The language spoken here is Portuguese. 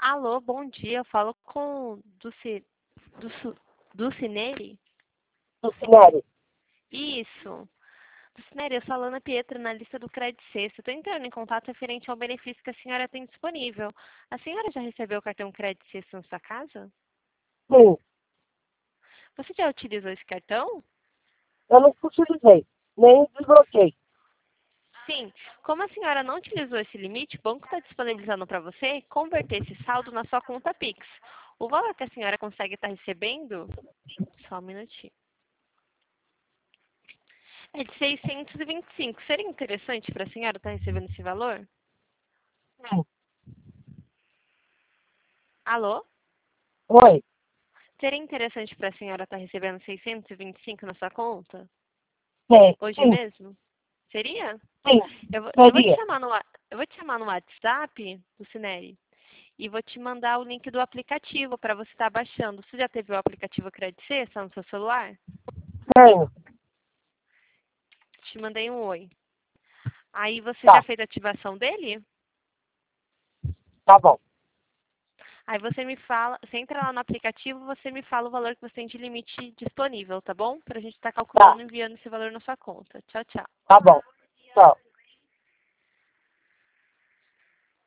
Alô, bom dia. Eu falo com do Cineri? Do Cineri. Isso. Do Cineri, eu sou a Lana Pietra, na lista do Credit Sexta. Estou entrando em contato referente ao benefício que a senhora tem disponível. A senhora já recebeu o cartão Credit Sexta na sua casa? Sim, Você já utilizou esse cartão? eu não utilizei, nem desbloqueei. Sim. Como a senhora não utilizou esse limite, o banco está disponibilizando para você converter esse saldo na sua conta Pix. O valor que a senhora consegue estar recebendo... Só um minutinho. É de 625. Seria interessante para a senhora estar recebendo esse valor? Sim. Alô? Oi, Seria interessante para a senhora estar recebendo 625 na sua conta? sim, Hoje sim, mesmo? Seria? sim, Eu vou te seria. chamar eu vou te chamar no WhatsApp do Cineri e vou te mandar o link do aplicativo para você estar baixando. Você já teve o aplicativo Credit Sexta no seu celular? Tenho, Te mandei um oi. Aí você já tá, fez a ativação dele? tá bom, Aí você me fala, você entra lá no aplicativo, você me fala o valor que você tem de limite disponível, tá bom? Pra gente estar tá, calculando e enviando esse valor na sua conta. Tchau, tchau. tá bom, tchau.